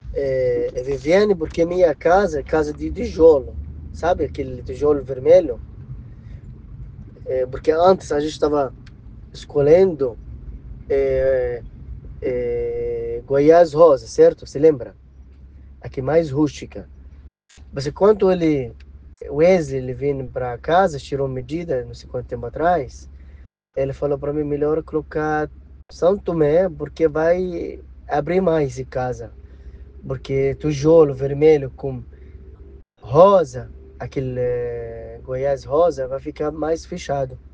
Viviane, porque minha casa é casa de tijolo, sabe aquele tijolo vermelho? Porque antes a gente estava escolhendo é, Goiás Rosa, certo? Você lembra? Aqui mais rústica. Mas quando o Wesley, ele veio para casa, tirou medida, não sei quanto tempo atrás, ele falou para mim, melhor colocar São Tomé, porque vai abrir mais em casa. Porque tijolo vermelho com rosa, aquele Goiás rosa, vai ficar mais fechado.